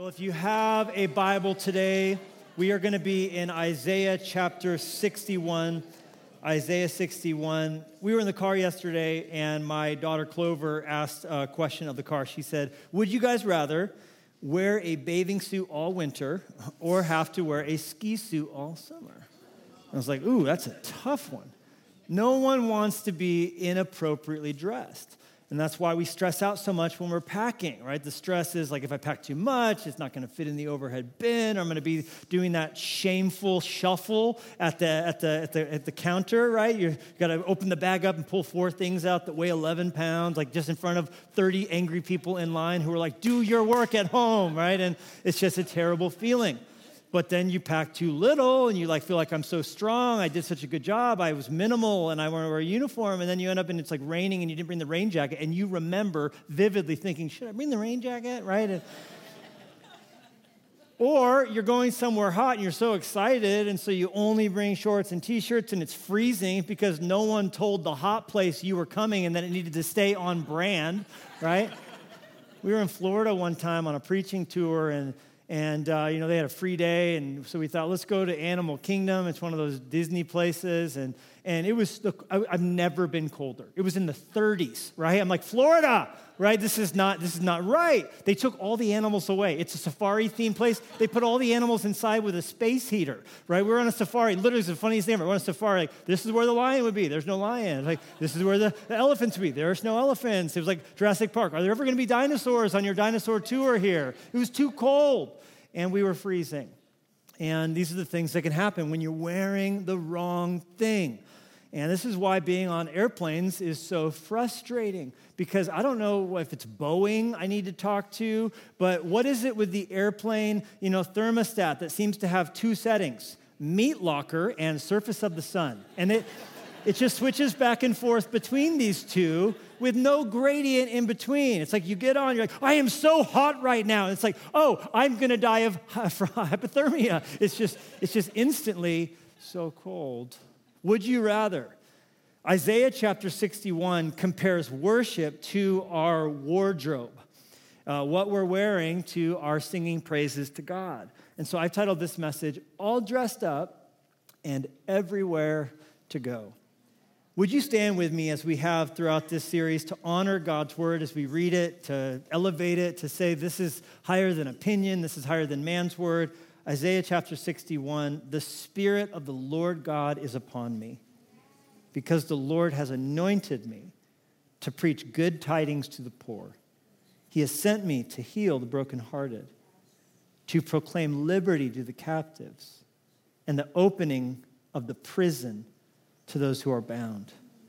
Well, if you have a Bible today, we are going to be in Isaiah chapter 61. Isaiah 61. We were in the car yesterday, and my daughter Clover asked a question of the car. She said, would you guys rather wear a bathing suit all winter or have to wear a ski suit all summer? I was like, ooh, that's a tough one. No one wants to be inappropriately dressed. And that's why we stress out so much when we're packing, right? The stress is like, if I pack too much, it's not going to fit in the overhead bin. Or I'm going to be doing that shameful shuffle at the counter, right? You got to open the bag up and pull 4 things out that weigh 11 pounds, like just in front of 30 angry people in line who are like, do your work at home, right? And it's just a terrible feeling. But then you pack too little, and you feel like I'm so strong. I did such a good job. I was minimal, and I want to wear a uniform. And then you end up, and it's like raining, and you didn't bring the rain jacket. And you remember vividly thinking, should I bring the rain jacket, right? Or you're going somewhere hot, and you're so excited, and so you only bring shorts and T-shirts, and it's freezing because no one told the hot place you were coming and that it needed to stay on brand, right? We were in Florida one time on a preaching tour, and they had a free day, and so we thought, let's go to Animal Kingdom. It's one of those Disney places, and it was, I've never been colder. It was in the 30s, right? I'm like, Florida, right? This is not right. They took all the animals away. It's a safari-themed place. They put all the animals inside with a space heater, right? We're on a safari. Literally, it's the funniest thing ever. We're on a safari. Like, this is where the lion would be. There's no lion. Like, this is where the elephants would be. There's no elephants. It was like Jurassic Park. Are there ever going to be dinosaurs on your dinosaur tour here? It was too cold, and we were freezing. And these are the things that can happen when you're wearing the wrong thing. And this is why being on airplanes is so frustrating, because I don't know if it's Boeing I need to talk to, but what is it with the airplane, thermostat that seems to have 2 settings, meat locker and surface of the sun. And it just switches back and forth between these two with no gradient in between. It's like you get on, you're like, I am so hot right now. And it's like, oh, I'm going to die of hypothermia. It's just instantly so cold. Would you rather? Isaiah chapter 61 compares worship to our wardrobe, what we're wearing to our singing praises to God. And so I've titled this message, All Dressed Up and Everywhere to Go. Would you stand with me as we have throughout this series to honor God's word as we read it, to elevate it, to say this is higher than opinion, this is higher than man's word. Isaiah chapter 61, the Spirit of the Lord God is upon me, because the Lord has anointed me to preach good tidings to the poor. He has sent me to heal the brokenhearted, to proclaim liberty to the captives, and the opening of the prison to those who are bound,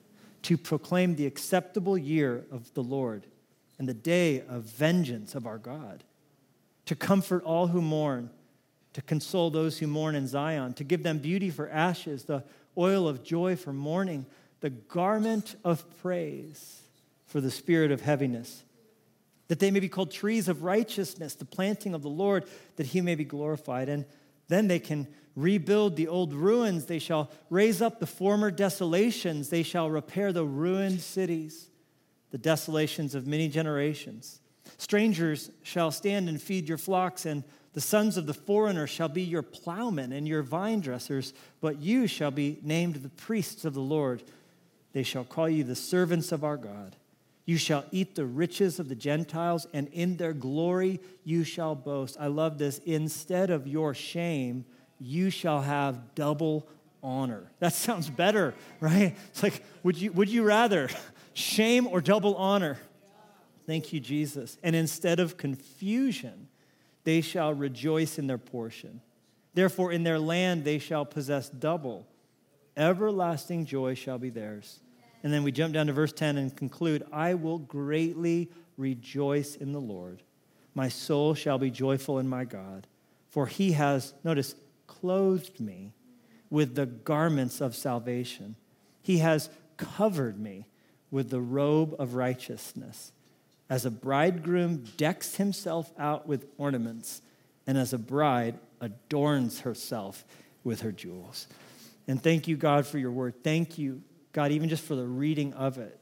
to proclaim the acceptable year of the Lord and the day of vengeance of our God, to comfort all who mourn, to console those who mourn in Zion, to give them beauty for ashes, the oil of joy for mourning, the garment of praise for the spirit of heaviness, that they may be called trees of righteousness, the planting of the Lord, that he may be glorified. And then they can rebuild the old ruins. They shall raise up the former desolations. They shall repair the ruined cities, the desolations of many generations. Strangers shall stand and feed your flocks, and the sons of the foreigner shall be your plowmen and your vine dressers, but you shall be named the priests of the Lord. They shall call you the servants of our God. You shall eat the riches of the Gentiles, and in their glory you shall boast. I love this. Instead of your shame, you shall have double honor. That sounds better, right? It's like, would you rather shame or double honor? Thank you, Jesus. And instead of confusion, they shall rejoice in their portion. Therefore, in their land they shall possess double. Everlasting joy shall be theirs. And then we jump down to verse 10 and conclude, I will greatly rejoice in the Lord. My soul shall be joyful in my God. For he has, notice, clothed me with the garments of salvation. He has covered me with the robe of righteousness. As a bridegroom decks himself out with ornaments, and as a bride adorns herself with her jewels. And thank you, God, for your word. Thank you, God, even just for the reading of it.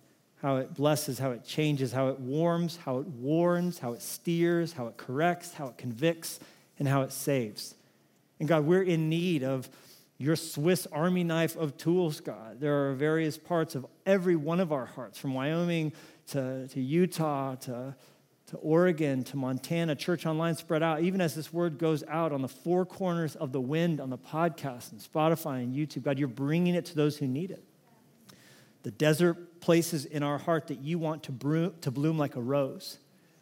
how it blesses, how it changes, how it warms, how it warns, how it steers, how it corrects, how it convicts, and how it saves. And God, we're in need of your Swiss Army knife of tools, God. There are various parts of every one of our hearts, from Wyoming to Utah to Oregon to Montana, Church Online spread out, even as this word goes out on the four corners of the wind on the podcast and Spotify and YouTube. God, you're bringing it to those who need it. The desert places in our heart that you want to bloom like a rose.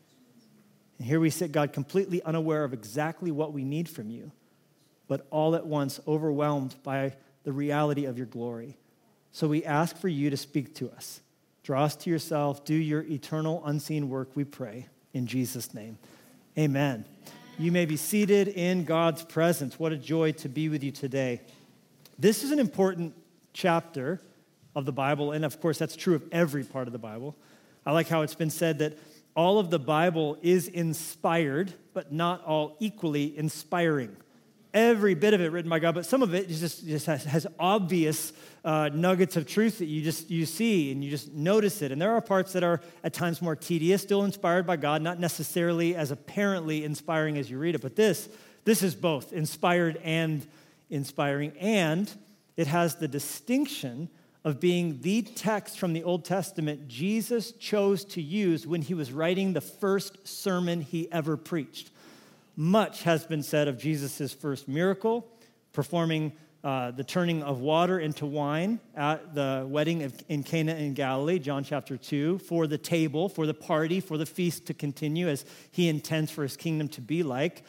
And here we sit, God, completely unaware of exactly what we need from you, but all at once overwhelmed by the reality of your glory. So we ask for you to speak to us. Draw us to yourself. Do your eternal unseen work, we pray. In Jesus' name, amen. You may be seated in God's presence. What a joy to be with you today. This is an important chapter of the Bible, and of course, that's true of every part of the Bible. I like how it's been said that all of the Bible is inspired, but not all equally inspiring. Every bit of it written by God, but some of it just has obvious nuggets of truth that you see and you just notice it. And there are parts that are at times more tedious, still inspired by God, not necessarily as apparently inspiring as you read it. But this is both inspired and inspiring, and it has the distinction of being the text from the Old Testament Jesus chose to use when he was writing the first sermon he ever preached. Much has been said of Jesus' first miracle, performing the turning of water into wine at the wedding in Cana in Galilee, John chapter 2, for the table, for the party, for the feast to continue as he intends for his kingdom to be like.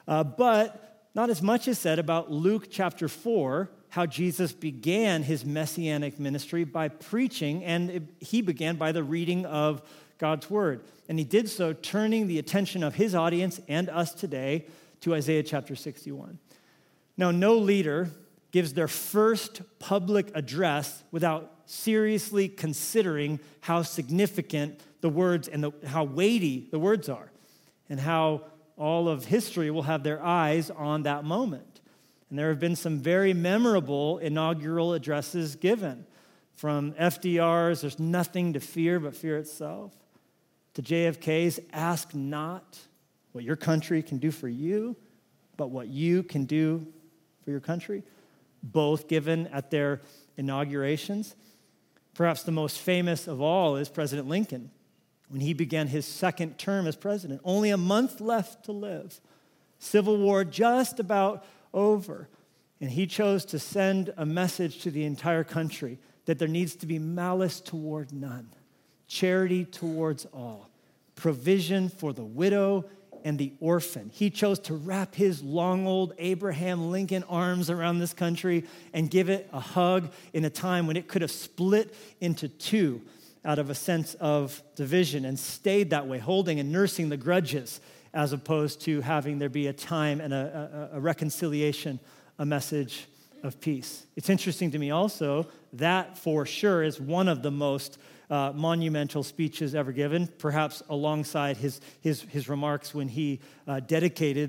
But not as much is said about Luke chapter 4, how Jesus began his messianic ministry by preaching, and he began by the reading of God's word. And he did so turning the attention of his audience and us today to Isaiah chapter 61. Now, no leader gives their first public address without seriously considering how significant the words and how weighty the words are, and how all of history will have their eyes on that moment. And there have been some very memorable inaugural addresses given, from FDR's "There's nothing to fear but fear itself," to JFK's "Ask not what your country can do for you, but what you can do for your country," both given at their inaugurations. Perhaps the most famous of all is President Lincoln, when he began his second term as president. Only a month left to live. Civil War just about over. And he chose to send a message to the entire country that there needs to be malice toward none, charity towards all, provision for the widow and the orphan. He chose to wrap his long old Abraham Lincoln arms around this country and give it a hug in a time when it could have split into two out of a sense of division, and stayed that way, holding and nursing the grudges, as opposed to having there be a time and a reconciliation, a message of peace. It's interesting to me also that for sure is one of the most monumental speeches ever given, perhaps alongside his remarks when he dedicated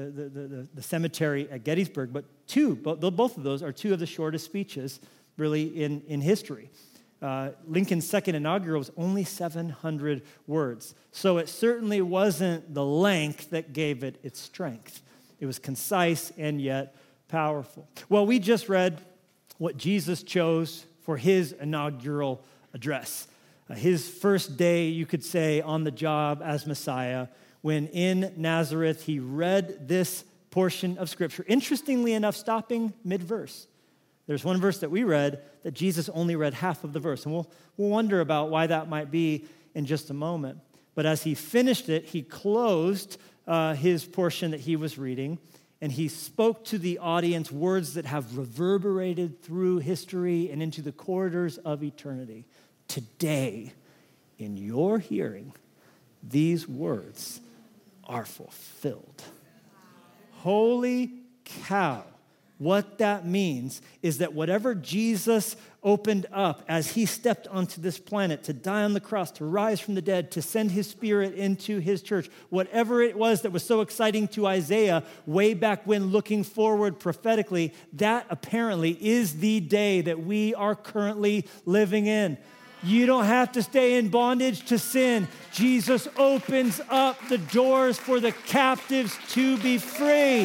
the cemetery at Gettysburg. But both of those are two of the shortest speeches really in history. Lincoln's second inaugural was only 700 words. So it certainly wasn't the length that gave it its strength. It was concise and yet powerful. Well, we just read what Jesus chose for his inaugural address. His first day, you could say, on the job as Messiah, when in Nazareth he read this portion of Scripture. Interestingly enough, stopping mid-verse. There's one verse that we read that Jesus only read half of the verse, and we'll wonder about why that might be in just a moment. But as he finished it, he closed his portion that he was reading, and he spoke to the audience words that have reverberated through history and into the corridors of eternity. Today, in your hearing, these words are fulfilled. Holy cow. What that means is that whatever Jesus opened up as he stepped onto this planet to die on the cross, to rise from the dead, to send his Spirit into his church, whatever it was that was so exciting to Isaiah way back when, looking forward prophetically, that apparently is the day that we are currently living in. You don't have to stay in bondage to sin. Jesus opens up the doors for the captives to be free.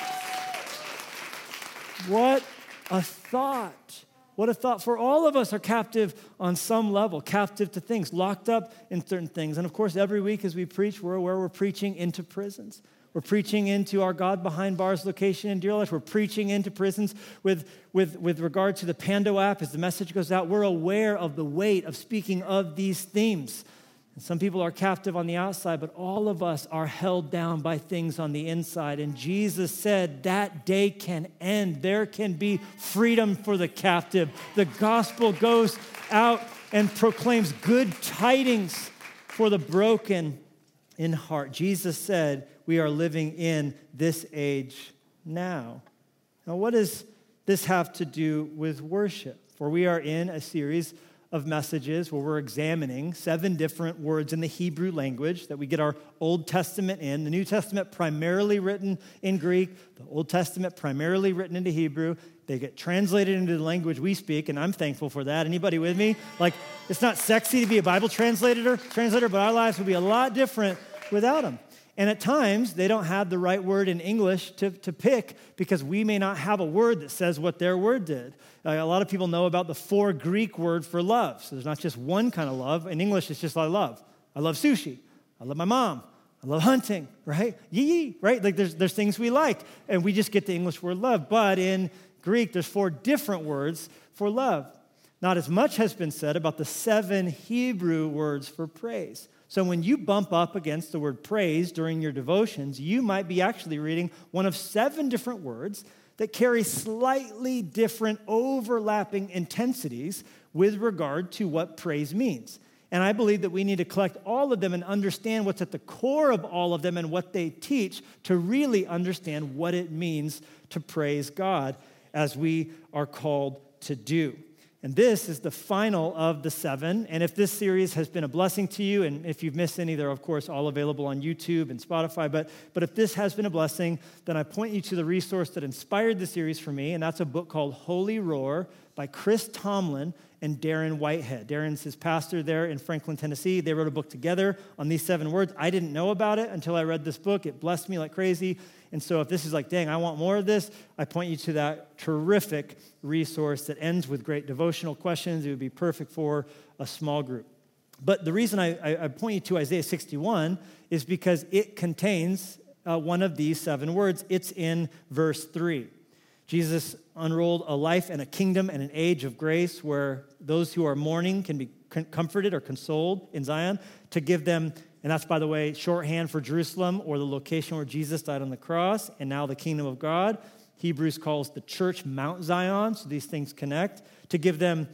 What a thought. What a thought. For all of us are captive on some level, captive to things, locked up in certain things. And of course, every week as we preach, we're aware we're preaching into prisons. We're preaching into our God behind bars location in Deer Lodge. We're preaching into prisons with regard to the Pando app. As the message goes out, we're aware of the weight of speaking of these themes. And some people are captive on the outside, but all of us are held down by things on the inside. And Jesus said that day can end. There can be freedom for the captive. The gospel goes out and proclaims good tidings for the broken in heart. Jesus said, we are living in this age now. Now, what does this have to do with worship? For we are in a series of messages where we're examining 7 different words in the Hebrew language that we get our Old Testament in. The New Testament primarily written in Greek, the Old Testament primarily written into Hebrew. They get translated into the language we speak, and I'm thankful for that. Anybody with me? Like, it's not sexy to be a Bible translator, but our lives would be a lot different without them. And at times, they don't have the right word in English to pick because we may not have a word that says what their word did. A lot of people know about the 4 Greek words for love. So there's not just one kind of love. In English, it's just I love. I love sushi. I love my mom. I love hunting, right? Yee, right? Like there's things we like, and we just get the English word love. But in Greek, there's 4 different words for love. Not as much has been said about the 7 Hebrew words for praise. So when you bump up against the word praise during your devotions, you might be actually reading one of 7 different words that carry slightly different overlapping intensities with regard to what praise means. And I believe that we need to collect all of them and understand what's at the core of all of them and what they teach to really understand what it means to praise God as we are called to do. And this is the final of the 7. And if this series has been a blessing to you, and if you've missed any, they're, of course, all available on YouTube and Spotify. But if this has been a blessing, then I point you to the resource that inspired the series for me, and that's a book called Holy Roar by Chris Tomlin and Darren Whitehead. Darren's his pastor there in Franklin, Tennessee. They wrote a book together on these 7 words. I didn't know about it until I read this book. It blessed me like crazy. And so if this is like, dang, I want more of this, I point you to that terrific resource that ends with great devotional questions. It would be perfect for a small group. But the reason I point you to Isaiah 61 is because it contains one of these 7 words. It's in verse 3. Jesus unrolled a life and a kingdom and an age of grace where those who are mourning can be comforted or consoled in Zion, to give them, and that's, by the way, shorthand for Jerusalem or the location where Jesus died on the cross, and now the kingdom of God. Hebrews calls the church Mount Zion, so these things connect. To give them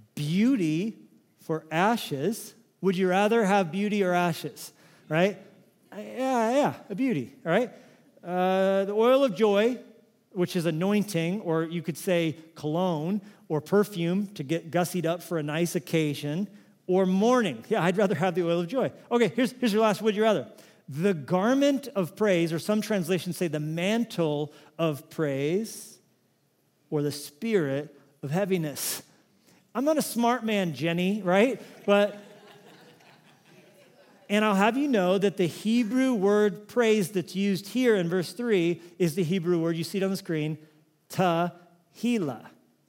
beauty for ashes. Would you rather have beauty or ashes, right? Yeah, a beauty, all right? The oil of joy, which is anointing, or you could say cologne, or perfume to get gussied up for a nice occasion, or mourning. Yeah, I'd rather have the oil of joy. Okay, here's your last would you rather. The garment of praise, or some translations say the mantle of praise, or the spirit of heaviness. I'm not a smart man, Jenny, right? And I'll have you know that the Hebrew word praise that's used here in verse 3 is the Hebrew word, you see it on the screen, tahila.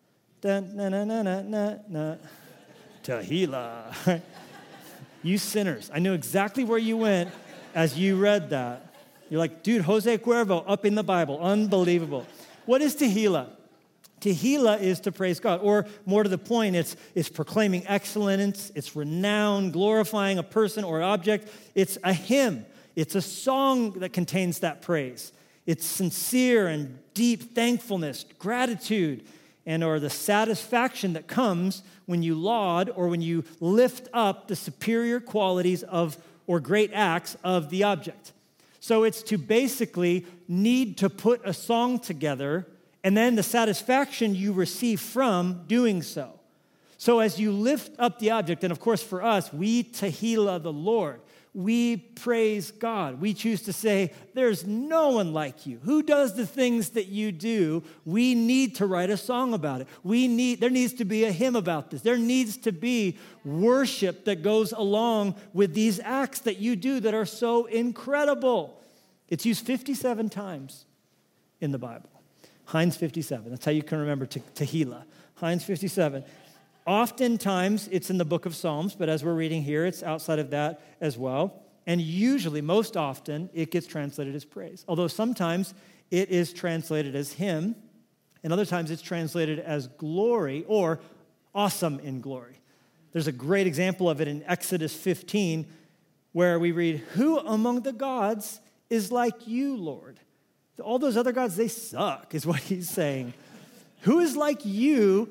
Tahila. You sinners. I know exactly where you went as you read that. You're like, dude, Jose Cuervo up in the Bible. Unbelievable. What is tahila? Tahila is to praise God, or more to the point, it's proclaiming excellence, it's renown, glorifying a person or object. It's a hymn. It's a song that contains that praise. It's sincere and deep thankfulness, gratitude, and or the satisfaction that comes when you laud or when you lift up the superior qualities of or great acts of the object. So it's to basically need to put a song together and then the satisfaction you receive from doing so. So as you lift up the object, and of course for us, we tahila the Lord. We praise God. We choose to say, there's no one like you. Who does the things that you do? We need to write a song about it. There needs to be a hymn about this. There needs to be worship that goes along with these acts that you do that are so incredible. It's used 57 times in the Bible. Heinz 57. That's how you can remember Tehillah. Heinz 57. Oftentimes, it's in the book of Psalms, but as we're reading here, it's outside of that as well. And usually, most often, it gets translated as praise. Although sometimes it is translated as hymn, and other times it's translated as glory or awesome in glory. There's a great example of it in Exodus 15, where we read, "Who among the gods is like you, Lord?" All those other gods, they suck, is what he's saying. Who is like you,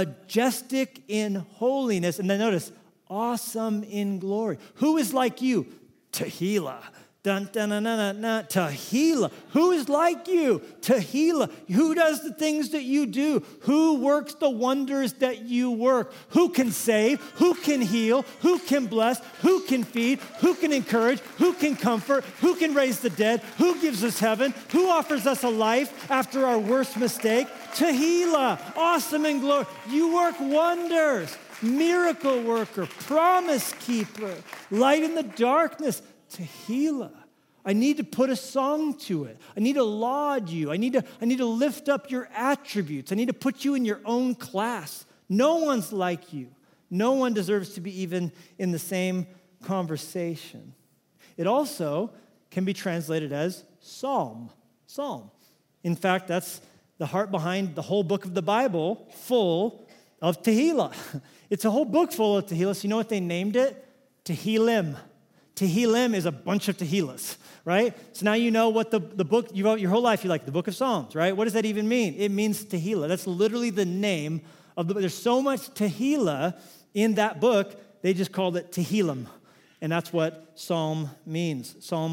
majestic in holiness? And then notice, awesome in glory. Who is like you? Tehillah. Dun, dun, dun, dun, dun, Tehillah. Who is like you? Tehillah. Who does the things that you do? Who works the wonders that you work? Who can save? Who can heal? Who can bless? Who can feed? Who can encourage? Who can comfort? Who can raise the dead? Who gives us heaven? Who offers us a life after our worst mistake? Tehillah, awesome in glory. You work wonders. Miracle worker, promise keeper, light in the darkness. Tehillah. I need to put a song to it. I need to laud you. I need to lift up your attributes. I need to put you in your own class. No one's like you. No one deserves to be even in the same conversation. It also can be translated as psalm. Psalm. In fact, that's the heart behind the whole book of the Bible, full of Tehillah. It's a whole book full of Tehillah. So you know what they named it? Tehillim. Tehillim is a bunch of Tehillahs, right? So now you know what the book, you wrote your whole life, you like the book of Psalms, right? What does that even mean? It means Tehillah. That's literally the name of the book. There's so much Tehillah in that book, they just called it Tehillim. And that's what Psalms means. Psalm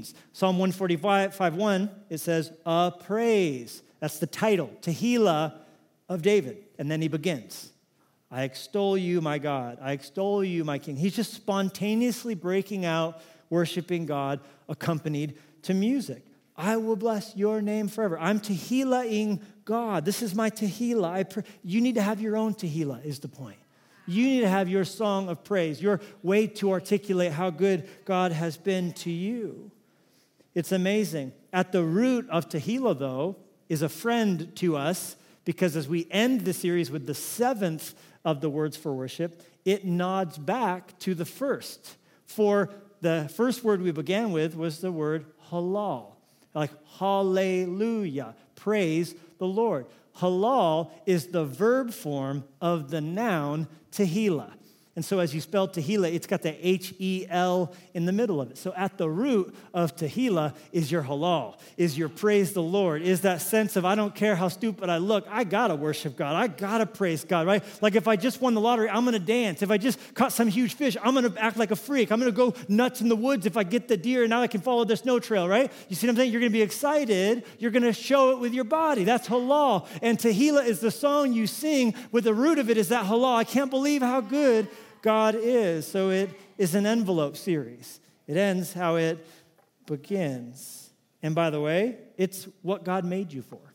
145:1, it says, a praise. That's the title, Tehillah of David. And then he begins. I extol you, my God. I extol you, my King. He's just spontaneously breaking out, worshiping God, accompanied to music. I will bless your name forever. I'm Tehillah-ing God. This is my Tehillah. You need to have your own Tehillah, is the point. You need to have your song of praise, your way to articulate how good God has been to you. It's amazing. At the root of Tehillah, though, is a friend to us, because as we end the series with the seventh of the words for worship, it nods back to the first. For the first word we began with was the word halal, like hallelujah, praise the Lord. Halal is the verb form of the noun Tehillah. And so as you spell Tehillah, it's got the H-E-L in the middle of it. So at the root of Tehillah is your halal, is your praise the Lord, is that sense of I don't care how stupid I look, I got to worship God, I got to praise God, right? Like if I just won the lottery, I'm going to dance. If I just caught some huge fish, I'm going to act like a freak. I'm going to go nuts in the woods if I get the deer and now I can follow the snow trail, right? You see what I'm saying? You're going to be excited. You're going to show it with your body. That's halal. And Tehillah is the song you sing with the root of it is that halal. I can't believe how good God is. So it is an envelope series. It ends how it begins. And by the way, it's what God made you for.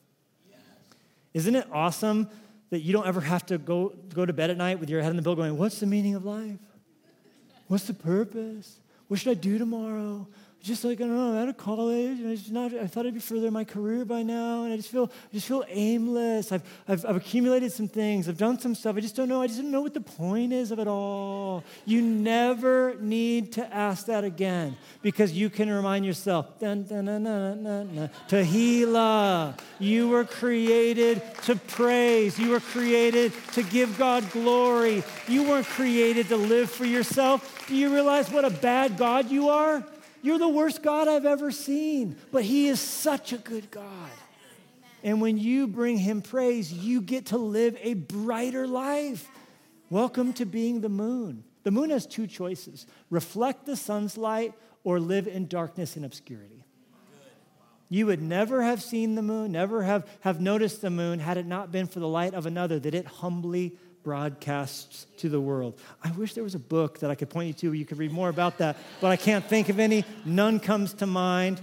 Isn't it awesome that you don't ever have to go to bed at night with your head on the pillow going, what's the meaning of life? What's the purpose? What should I do tomorrow? Just like, I don't know, I'm out of college, and I thought I'd be further in my career by now, and I just feel aimless. I've accumulated some things. I've done some stuff. I just don't know what the point is of it all. You never need to ask that again, because you can remind yourself, dun, dun, dun, dun, dun, dun, Tehillah. You were created to praise. You were created to give God glory. You weren't created to live for yourself. Do you realize what a bad God you are? You're the worst God I've ever seen, but he is such a good God. And when you bring him praise, you get to live a brighter life. Welcome to being the moon. The moon has two choices: reflect the sun's light or live in darkness and obscurity. You would never have seen the moon, never have noticed the moon had it not been for the light of another that it humbly broadcasts to the world. I wish there was a book that I could point you to where you could read more about that, but I can't think of any. None comes to mind.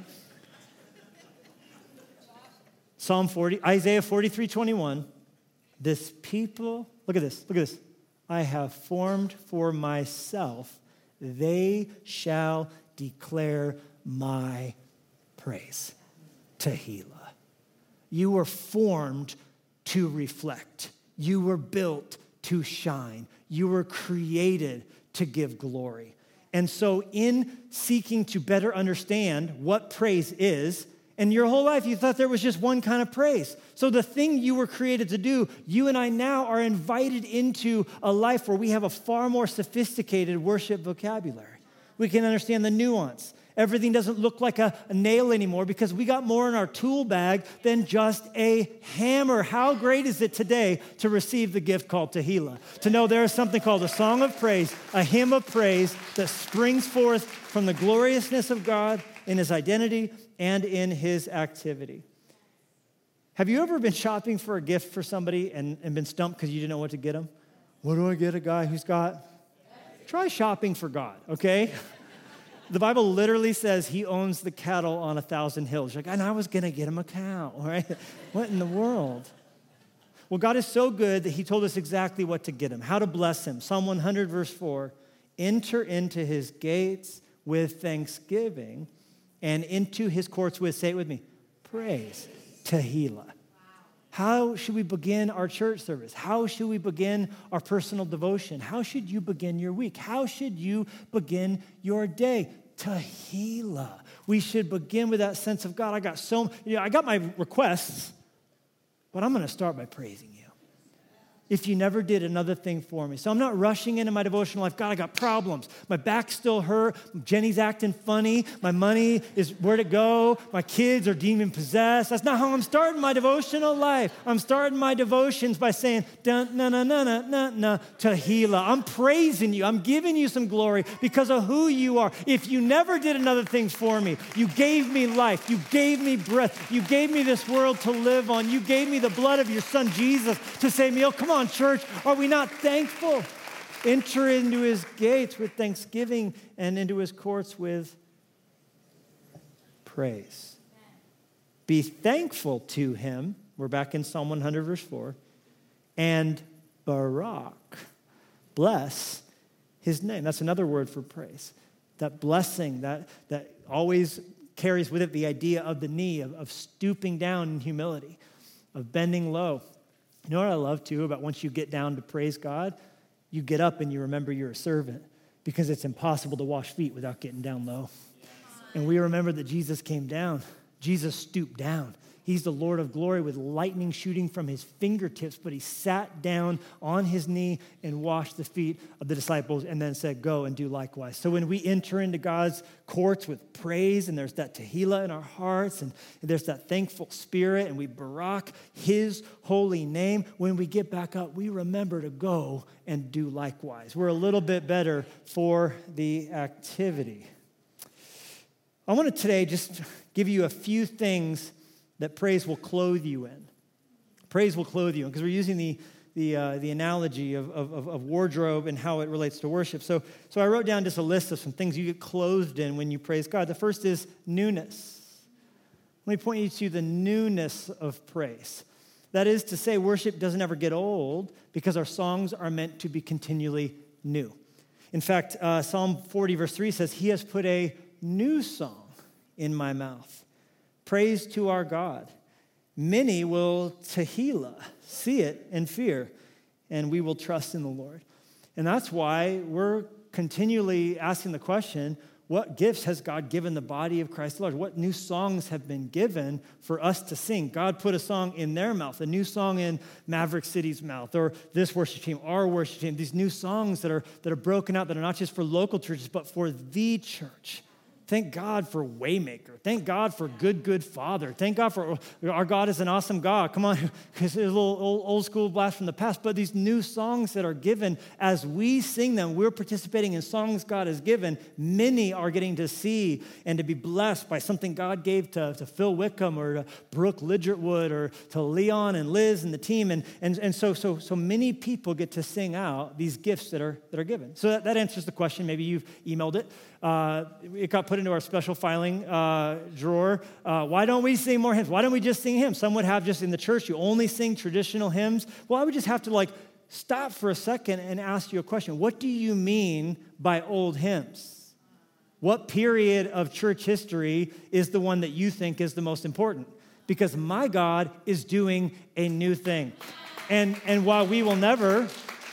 Isaiah 43:21. This people, look at this. I have formed for myself, they shall declare my praise. Tehillah. You were formed to reflect. You were built to shine. You were created to give glory. And so in seeking to better understand what praise is, and your whole life you thought there was just one kind of praise. So the thing you were created to do, you and I now are invited into a life where we have a far more sophisticated worship vocabulary. We can understand the nuance. Everything doesn't look like a nail anymore because we got more in our tool bag than just a hammer. How great is it today to receive the gift called Tehillah? To know there is something called a song of praise, a hymn of praise that springs forth from the gloriousness of God in his identity and in his activity. Have you ever been shopping for a gift for somebody and been stumped because you didn't know what to get them? What do I get a guy who's got? Try shopping for God, okay? The Bible literally says he owns the cattle on 1,000 hills. You're like, and I was going to get him a cow, right? What in the world? Well, God is so good that he told us exactly what to get him, how to bless him. Psalm 100, verse 4, enter into his gates with thanksgiving and into his courts with, say it with me, praise, Tehillah. How should we begin our church service? How should we begin our personal devotion? How should you begin your week? How should you begin your day? Tehillah. We should begin with that sense of God. I got my requests, but I'm going to start by praising you. If you never did another thing for me. So I'm not rushing into my devotional life. God, I got problems. My back still hurt. Jenny's acting funny. My money is where'd it go? My kids are demon possessed. That's not how I'm starting my devotional life. I'm starting my devotions by saying, dun, na, na, na, na, na, na, Tehillah. I'm praising you. I'm giving you some glory because of who you are. If you never did another thing for me, you gave me life. You gave me breath. You gave me this world to live on. You gave me the blood of your son, Jesus, to save me. Oh, come on, church, are we not thankful? Enter into his gates with thanksgiving and into his courts with praise. Be thankful to him. We're back in Psalm 100, verse 4. And Barak, bless his name. That's another word for praise. That blessing that always carries with it the idea of the knee, of stooping down in humility, of bending low. You know what I love, too, about once you get down to praise God? You get up and you remember you're a servant because it's impossible to wash feet without getting down low. And we remember that Jesus came down. Jesus stooped down. He's the Lord of glory with lightning shooting from his fingertips, but he sat down on his knee and washed the feet of the disciples and then said, go and do likewise. So when we enter into God's courts with praise and there's that Tehillah in our hearts and there's that thankful spirit and we barak his holy name, when we get back up, we remember to go and do likewise. We're a little bit better for the activity. I want to today just give you a few things that praise will clothe you in. Praise will clothe you in, because we're using the analogy of wardrobe and how it relates to worship. So I wrote down just a list of some things you get clothed in when you praise God. The first is newness. Let me point you to the newness of praise. That is to say, worship doesn't ever get old because our songs are meant to be continually new. In fact, Psalm 40, verse 3 says, he has put a new song in my mouth. Praise to our God. Many will Tehillah, see it and fear, and we will trust in the Lord. And that's why we're continually asking the question, what gifts has God given the body of Christ the Lord? What new songs have been given for us to sing? God put a song in their mouth, a new song in Maverick City's mouth, or this worship team, our worship team, these new songs that are broken out, that are not just for local churches, but for the church. Thank God for Waymaker. Thank God for good Father. Thank God for our God is an awesome God. Come on, because it's a little old school blast from the past. But these new songs that are given, as we sing them, we're participating in songs God has given. Many are getting to see and to be blessed by something God gave to Phil Wickham or to Brooke Lidgertwood or to Leon and Liz and the team. And so many people get to sing out these gifts that are given. So that answers the question. Maybe you've emailed it. It got put into our special filing drawer. Why don't we sing more hymns? Why don't we just sing hymns? Some would have just in the church, you only sing traditional hymns. Well, I would just have to stop for a second and ask you a question. What do you mean by old hymns? What period of church history is the one that you think is the most important? Because my God is doing a new thing. And while we will never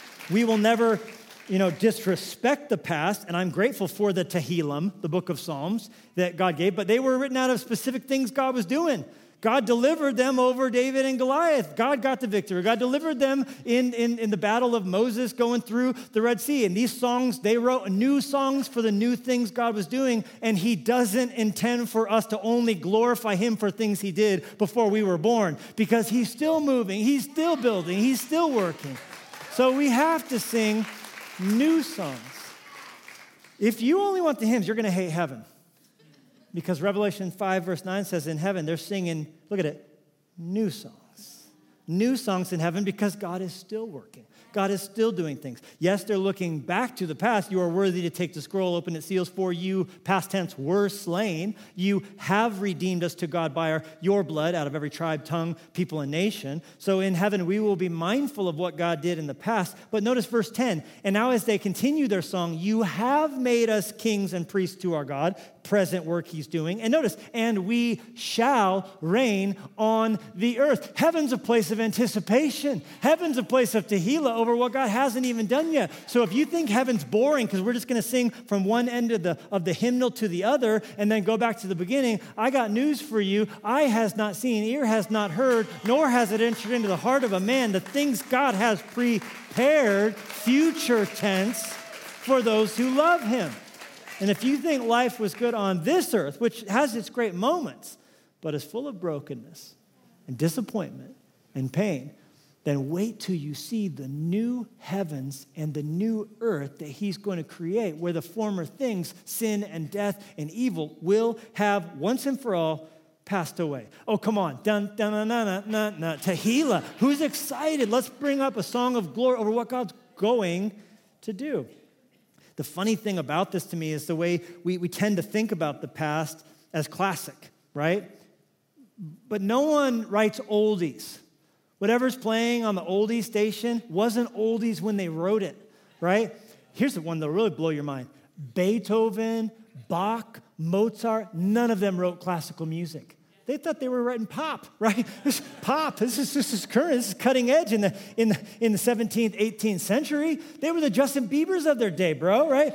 disrespect the past, and I'm grateful for the Tehillim, the book of Psalms that God gave, but they were written out of specific things God was doing. God delivered them over David and Goliath. God got the victory. God delivered them in the battle of Moses going through the Red Sea. And these songs, they wrote new songs for the new things God was doing, and he doesn't intend for us to only glorify him for things he did before we were born, because he's still moving, he's still building, he's still working. So we have to sing new songs. If you only want the hymns, you're going to hate heaven. Because Revelation 5, verse 9 says in heaven, they're singing, look at it, new songs. New songs in heaven because God is still working. God is still doing things. Yes, they're looking back to the past. You are worthy to take the scroll, open its seals, for you, past tense, were slain. You have redeemed us to God by your blood out of every tribe, tongue, people, and nation. So in heaven, we will be mindful of what God did in the past. But notice verse 10, and now as they continue their song, you have made us kings and priests to our God, present work he's doing. And notice, and we shall reign on the earth. Heaven's a place of anticipation. Heaven's a place of Tehillah over what God hasn't even done yet. So if you think heaven's boring because we're just going to sing from one end of the hymnal to the other and then go back to the beginning, I got news for you. Eye has not seen, ear has not heard, nor has it entered into the heart of a man the things God has prepared, future tense, for those who love him. And if you think life was good on this earth, which has its great moments, but is full of brokenness and disappointment and pain, then wait till you see the new heavens and the new earth that he's going to create, where the former things, sin and death and evil, will have once and for all passed away. Oh, come on. Dun, dun, dun, dun, dun, dun. Tehillah. Who's excited? Let's bring up a song of glory over what God's going to do. The funny thing about this to me is the way we tend to think about the past as classic, right? But no one writes oldies. Whatever's playing on the oldies station wasn't oldies when they wrote it, right? Here's the one that'll really blow your mind. Beethoven, Bach, Mozart, none of them wrote classical music. They thought they were writing pop, right? This pop. This is current. This is cutting edge in the 17th, 18th century. They were the Justin Biebers of their day, bro, right?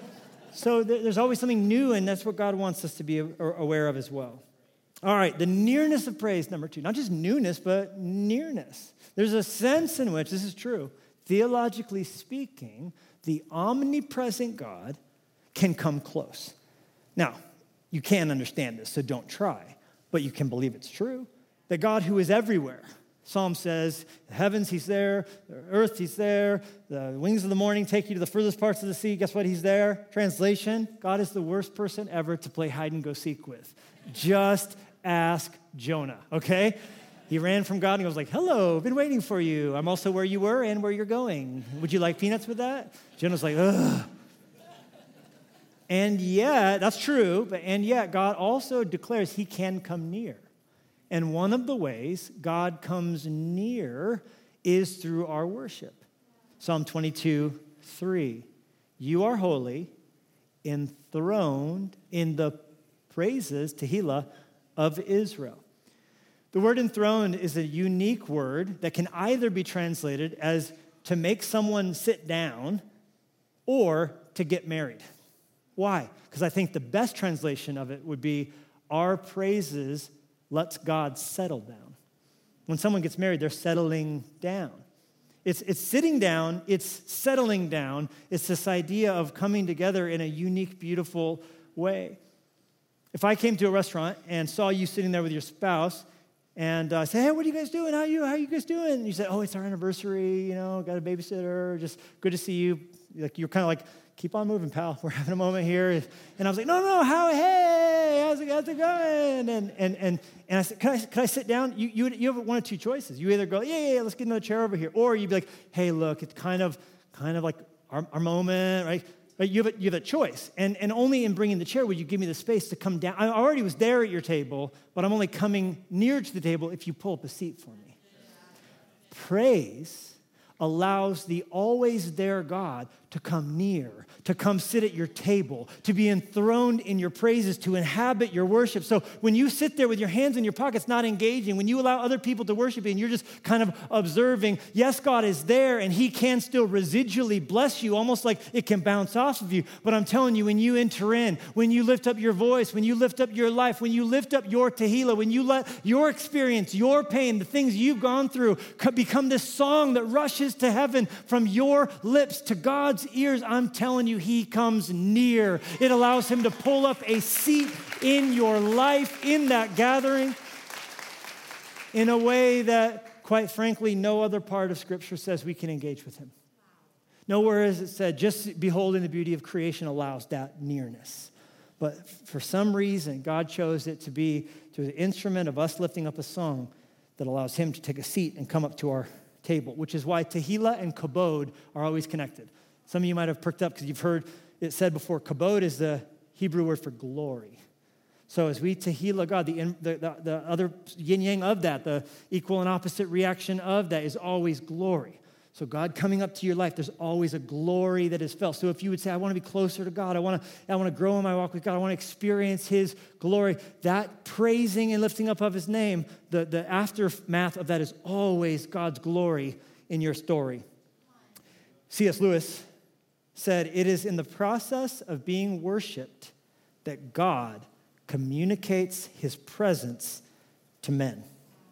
So there's always something new, and that's what God wants us to be aware of as well. All right, the nearness of praise, number 2. Not just newness, but nearness. There's a sense in which, this is true, theologically speaking, the omnipresent God can come close. Now, you can't understand this, so don't try. But you can believe it's true, that God who is everywhere. Psalm says, the heavens, he's there, the earth, he's there, the wings of the morning take you to the furthest parts of the sea. Guess what? He's there. Translation, God is the worst person ever to play hide and go seek with. Just ask Jonah, okay? He ran from God and he was like, hello, been waiting for you. I'm also where you were and where you're going. Would you like peanuts with that? Jonah's like, ugh. And yet, that's true, and yet God also declares he can come near. And one of the ways God comes near is through our worship. Psalm 22:3. You are holy, enthroned in the praises, Tehillah, of Israel. The word enthroned is a unique word that can either be translated as to make someone sit down or to get married. Why? Because I think the best translation of it would be, our praises lets God settle down. When someone gets married, they're settling down. It's sitting down, it's settling down. It's this idea of coming together in a unique, beautiful way. If I came to a restaurant and saw you sitting there with your spouse and say, hey, what are you guys doing? How are you guys doing? And you said, oh, it's our anniversary, got a babysitter, just good to see you. Like, you're kind of like, keep on moving, pal. We're having a moment here. And I was like, no, hey, how's it going? And I said, can I sit down? You have one of two choices. You either go, yeah, let's get another chair over here. Or you'd be like, hey, look, it's kind of like our moment, right? But you have a choice. And only in bringing the chair would you give me the space to come down. I already was there at your table, but I'm only coming near to the table if you pull up a seat for me. Praise allows the always there God to come near, to come sit at your table, to be enthroned in your praises, to inhabit your worship. So when you sit there with your hands in your pockets, not engaging, when you allow other people to worship you and you're just kind of observing, yes, God is there and he can still residually bless you, almost like it can bounce off of you. But I'm telling you, when you enter in, when you lift up your voice, when you lift up your life, when you lift up your tehillah, when you let your experience, your pain, the things you've gone through become this song that rushes to heaven from your lips to God's ears, I'm telling you, he comes near. It allows him to pull up a seat in your life, in that gathering, in a way that, quite frankly, no other part of Scripture says we can engage with him. Nowhere is it said, just beholding the beauty of creation allows that nearness. But for some reason, God chose it to be through the instrument of us lifting up a song that allows him to take a seat and come up to our table, which is why tehillah and kabod are always connected. Some of you might have perked up because you've heard it said before, kabod is the Hebrew word for glory. So as we tehillah God, the other yin-yang of that, the equal and opposite reaction of that is always glory. So God coming up to your life, there's always a glory that is felt. So if you would say, I want to be closer to God, I want to grow in my walk with God, I want to experience his glory, that praising and lifting up of his name, the aftermath of that is always God's glory in your story. C.S. Lewis said, it is in the process of being worshiped that God communicates his presence to men.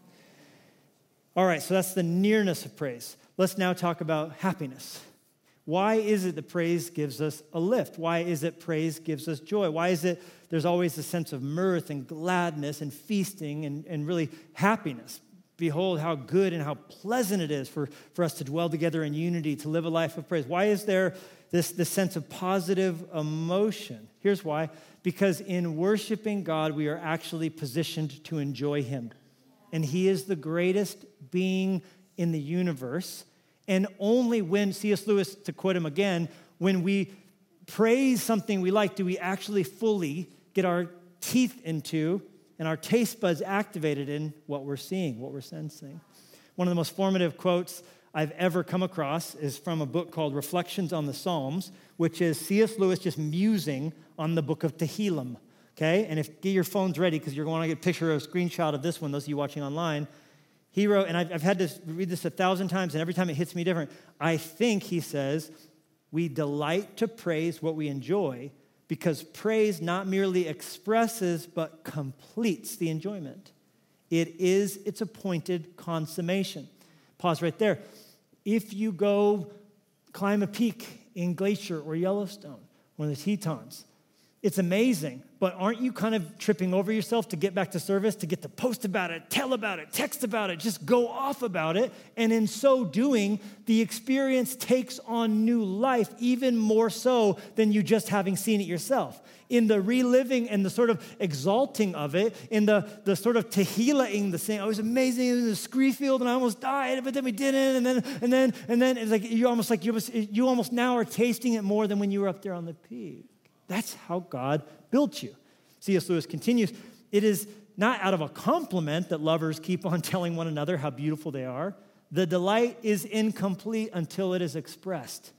All right, so that's the nearness of praise. Let's now talk about happiness. Why is it that praise gives us a lift? Why is it praise gives us joy? Why is it there's always a sense of mirth and gladness and feasting and really happiness? Behold how good and how pleasant it is for us to dwell together in unity, to live a life of praise. Why is there this sense of positive emotion? Here's why. Because in worshiping God, we are actually positioned to enjoy him. And he is the greatest being in the universe. And only when, C.S. Lewis, to quote him again, when we praise something we like, do we actually fully get our teeth into and our taste buds activated in what we're seeing, what we're sensing. One of the most formative quotes I've ever come across is from a book called Reflections on the Psalms, which is C.S. Lewis just musing on the book of Tehillim, okay? And get your phones ready because you're going to get a picture, a screenshot of this one, those of you watching online. He wrote, and I've had to read this 1,000 times, and every time it hits me different. I think, he says, we delight to praise what we enjoy because praise not merely expresses but completes the enjoyment. It is its appointed consummation. Pause right there. If you go climb a peak in Glacier or Yellowstone, one of the Tetons, it's amazing, but aren't you kind of tripping over yourself to get back to service, to get to post about it, tell about it, text about it, just go off about it? And in so doing, the experience takes on new life, even more so than you just having seen it yourself. In the reliving and the sort of exalting of it, in the sort of tehillah-ing the thing, oh, it was amazing, it was a scree field and I almost died, but then we didn't, and then it's like you almost now are tasting it more than when you were up there on the peak. That's how God built you. C.S. Lewis continues, it is not out of a compliment that lovers keep on telling one another how beautiful they are. The delight is incomplete until it is expressed.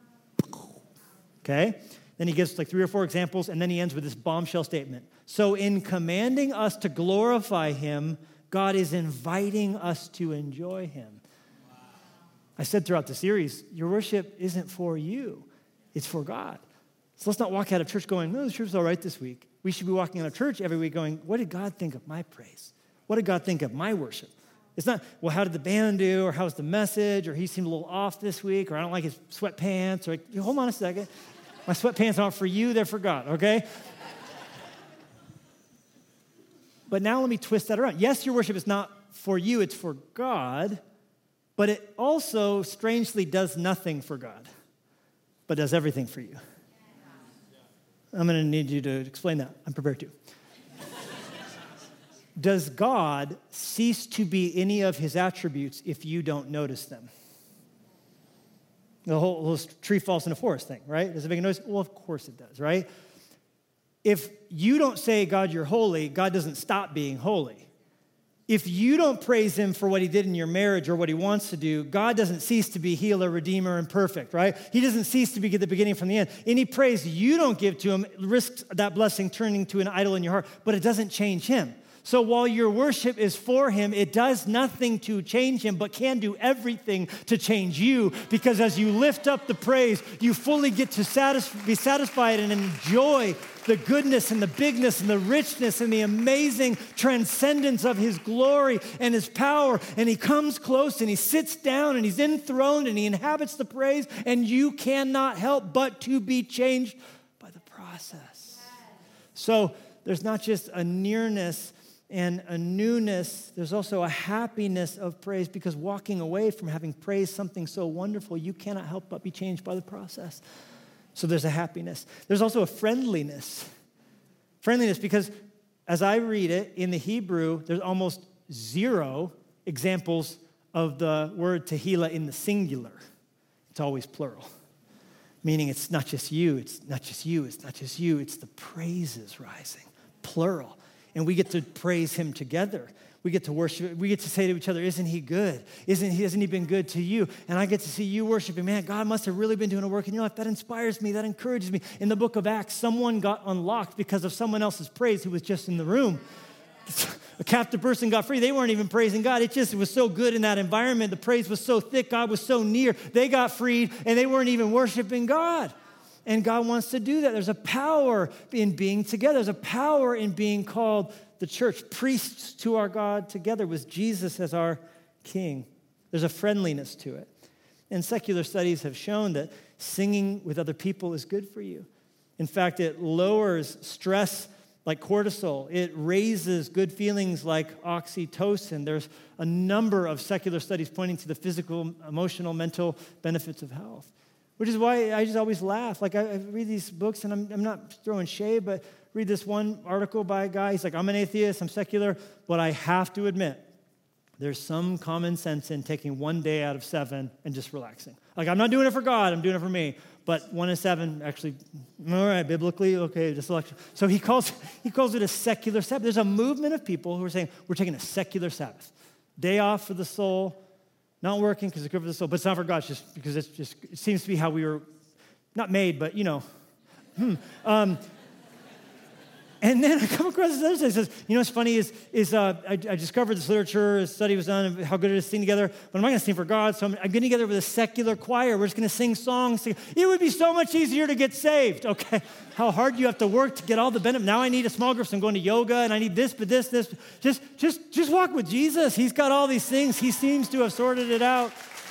Okay? Then he gives like 3 or 4 examples, and then he ends with this bombshell statement. So in commanding us to glorify him, God is inviting us to enjoy him. Wow. I said throughout the series, your worship isn't for you. It's for God. So let's not walk out of church going, no, the church is all right this week. We should be walking out of church every week going, what did God think of my praise? What did God think of my worship? It's not, well, how did the band do? Or how was the message? Or he seemed a little off this week? Or I don't like his sweatpants? Or hold on a second. My sweatpants aren't for you, they're for God, okay? But now let me twist that around. Yes, your worship is not for you, it's for God, but it also strangely does nothing for God, but does everything for you. I'm going to need you to explain that. I'm prepared to. Does God cease to be any of his attributes if you don't notice them? The whole tree falls in a forest thing, right? Does it make a noise? Well, of course it does, right? If you don't say, God, you're holy, God doesn't stop being holy. If you don't praise him for what he did in your marriage or what he wants to do, God doesn't cease to be healer, redeemer, and perfect, right? He doesn't cease to be the beginning from the end. Any praise you don't give to him risks that blessing turning to an idol in your heart, but it doesn't change him. So while your worship is for him, it does nothing to change him, but can do everything to change you, because as you lift up the praise, you fully get to be satisfied and enjoy the goodness and the bigness and the richness and the amazing transcendence of his glory and his power. And he comes close and he sits down and he's enthroned and he inhabits the praise, and you cannot help but to be changed by the process. So there's not just a nearness and a newness, there's also a happiness of praise, because walking away from having praised something so wonderful, you cannot help but be changed by the process. So there's a happiness. There's also a friendliness. Friendliness, because as I read it in the Hebrew, there's almost zero examples of the word tehillah in the singular. It's always plural. Meaning it's not just you, it's not just you, it's not just you, it's the praises rising, plural. And we get to praise him together. We get to worship. We get to say to each other, isn't he good? Hasn't he been good to you? And I get to see you worshiping. Man, God must have really been doing a work in your life. That inspires me. That encourages me. In the book of Acts, someone got unlocked because of someone else's praise who was just in the room. A captive person got free. They weren't even praising God. It was so good in that environment. The praise was so thick. God was so near. They got freed, and they weren't even worshiping God. And God wants to do that. There's a power in being together. There's a power in being called the church, priests to our God together with Jesus as our king. There's a friendliness to it. And secular studies have shown that singing with other people is good for you. In fact, it lowers stress like cortisol. It raises good feelings like oxytocin. There's a number of secular studies pointing to the physical, emotional, mental benefits of health. Which is why I just always laugh. Like I read these books, and I'm not throwing shade, but read this one article by a guy. He's like, I'm an atheist, I'm secular, but I have to admit, there's some common sense in taking 1 day out of 7 and just relaxing. Like, I'm not doing it for God, I'm doing it for me. But 1 in 7, actually, all right, biblically, okay, just election. So he calls it a secular Sabbath. There's a movement of people who are saying, we're taking a secular Sabbath. Day off for the soul. Not working because it's good for the soul, but it's not for God, just because it seems to be how we were not made, but And then I come across this other thing that says, what's funny is I discovered this literature, a study was done of how good it is to sing together, but I'm not going to sing for God, so I'm getting together with a secular choir. We're just going to sing songs. It would be so much easier to get saved. Okay, how hard you have to work to get all the benefit. Now I need a small group, so I'm going to yoga, and I need this. Just walk with Jesus. He's got all these things. He seems to have sorted it out.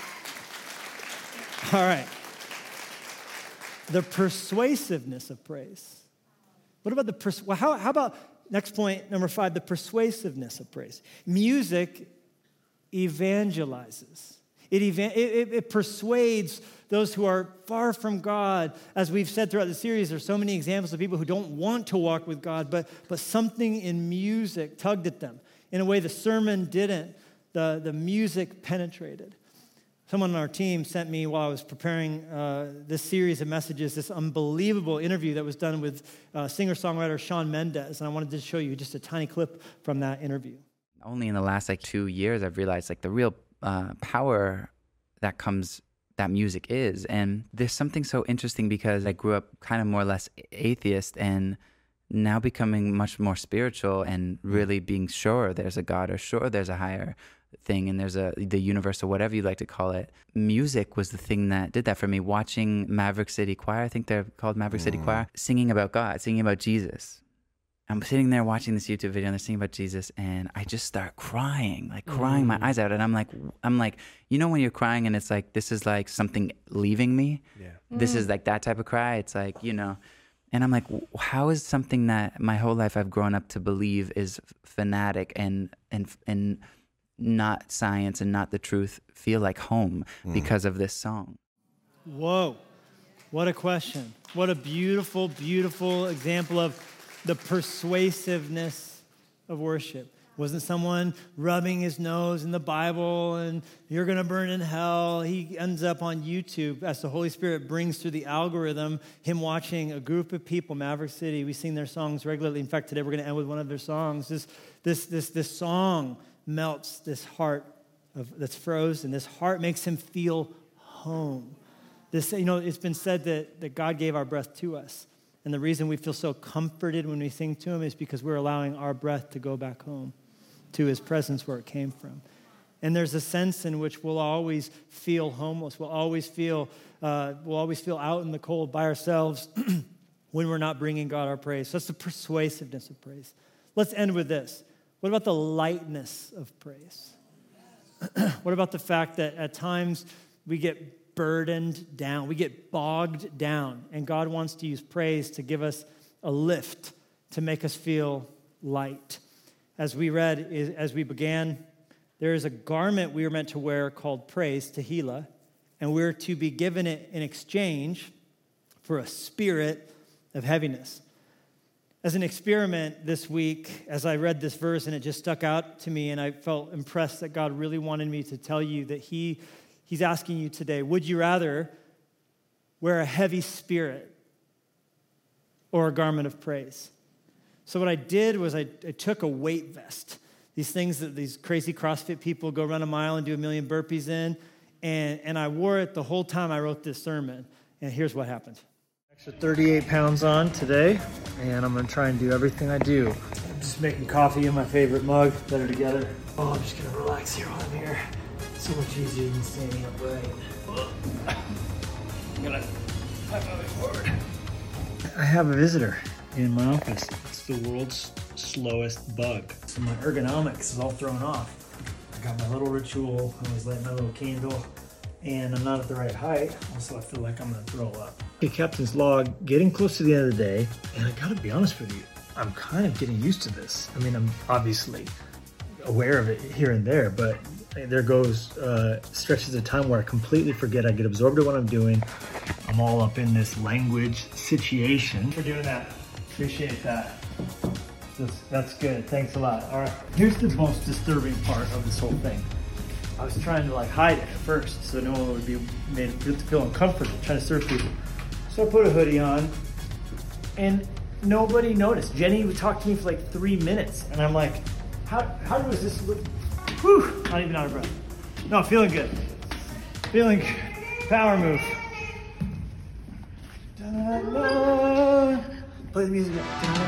All right. The persuasiveness of praise. What about how about, next point, number 5, the persuasiveness of praise? Music evangelizes. It persuades those who are far from God. As we've said throughout the series, there's so many examples of people who don't want to walk with God, but something in music tugged at them in a way the sermon didn't. The music penetrated. Someone on our team sent me, while I was preparing this series of messages, this unbelievable interview that was done with singer-songwriter Shawn Mendes, and I wanted to show you just a tiny clip from that interview. Only in the last 2 years I've realized the real power that music is. And there's something so interesting, because I grew up kind of more or less atheist, and now becoming much more spiritual and really being sure there's a God, or sure there's a higher thing, and there's the universe, or whatever you like to call it. Music was the thing that did that for me. Watching Maverick City Choir, I think they're called Maverick City Choir, singing about God, singing about Jesus. I'm sitting there watching this YouTube video, and they're singing about Jesus, and I just start crying my eyes out. And I'm like, when you're crying and it's like, this is like something leaving me. Yeah. This is like that type of cry. It's like, And I'm like, how is something that my whole life I've grown up to believe is fanatic and not science and not the truth feel like home because of this song? Whoa, what a question. What a beautiful, beautiful example of the persuasiveness of worship. Wasn't someone rubbing his nose in the Bible and you're going to burn in hell. He ends up on YouTube as the Holy Spirit brings through the algorithm him watching a group of people, Maverick City. We sing their songs regularly. In fact, today we're going to end with one of their songs. This song melts this heart that's frozen. This heart makes him feel home. It's been said that God gave our breath to us. And the reason we feel so comforted when we sing to him is because we're allowing our breath to go back home to his presence where it came from. And there's a sense in which we'll always feel homeless. We'll always feel out in the cold by ourselves when we're not bringing God our praise. So that's the persuasiveness of praise. Let's end with this. What about the lightness of praise? What about the fact that at times we get burdened down, we get bogged down, and God wants to use praise to give us a lift, to make us feel light. As we read, as we began, there is a garment we are meant to wear called praise, tehillah, and we're to be given it in exchange for a spirit of heaviness. As an experiment this week, as I read this verse and it just stuck out to me and I felt impressed that God really wanted me to tell you that He's asking you today, would you rather wear a heavy spirit or a garment of praise? So what I did was I took a weight vest, these things that these crazy CrossFit people go run a mile and do 1 million burpees in, and I wore it the whole time I wrote this sermon. And here's what happened. Extra 38 pounds on today, and I'm going to try and do everything I do. I'm just making coffee in my favorite mug, better together. Oh, I'm just going to relax here while I'm here. So much easier than standing upright. I'm going to have my way forward. I have a visitor in my office. It's the world's slowest bug. So my ergonomics is all thrown off. I got my little ritual. I always light my little candle. And I'm not at the right height. Also, I feel like I'm going to throw up. Okay, Captain's log, getting close to the end of the day. And I got to be honest with you, I'm kind of getting used to this. I mean, I'm obviously aware of it here and there, but there goes stretches of time where I completely forget. I get absorbed in what I'm doing. I'm all up in this language situation. For doing that. Appreciate that. That's good. Thanks a lot. All right. Here's the most disturbing part of this whole thing. I was trying to hide it at first so no one would be made to feel uncomfortable trying to serve people. So I put a hoodie on and nobody noticed. Jenny would talk to me for 3 minutes and I'm like, how does this look? Whew, not even out of breath. No, feeling good. Feeling good. Power move. Da-da. Play the music.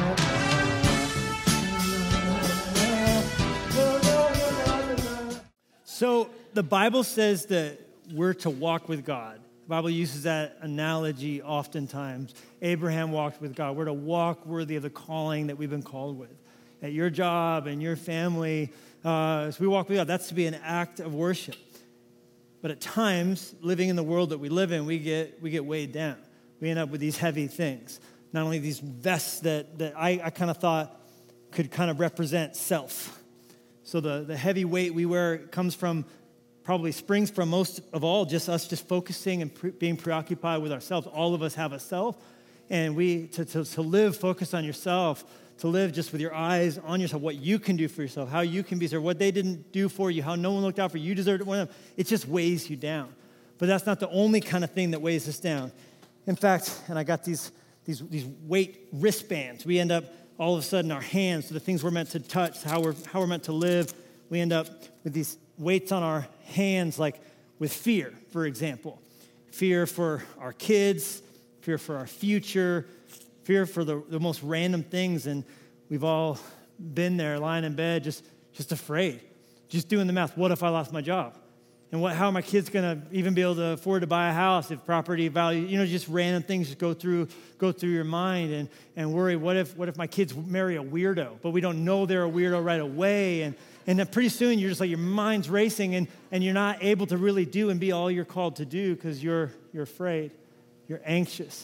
So the Bible says that we're to walk with God. The Bible uses that analogy oftentimes. Abraham walked with God. We're to walk worthy of the calling that we've been called with. At your job and your family, as we walk with God, that's to be an act of worship. But at times, living in the world that we live in, we get weighed down. We end up with these heavy things. Not only these vests that I kind of thought could kind of represent self. So the heavy weight we wear springs from most of all just us just focusing and being preoccupied with ourselves. All of us have a self, and to live focused on yourself, to live just with your eyes on yourself, what you can do for yourself, how you can be served, what they didn't do for you, how no one looked out for you, you deserved it. It just weighs you down. But that's not the only kind of thing that weighs us down. In fact, and I got these weight wristbands. We end up all of a sudden our hands, so the things we're meant to touch, how we're meant to live, we end up with these weights on our hands, like with fear, for example. Fear for our kids, fear for our future, fear for the most random things. And we've all been there lying in bed just afraid, just doing the math. What if I lost my job? And how are my kids going to even be able to afford to buy a house if property value, just random things just go through your mind and worry, what if my kids marry a weirdo, but we don't know they're a weirdo right away. And then pretty soon you're just your mind's racing and you're not able to really do and be all you're called to do because you're afraid, you're anxious.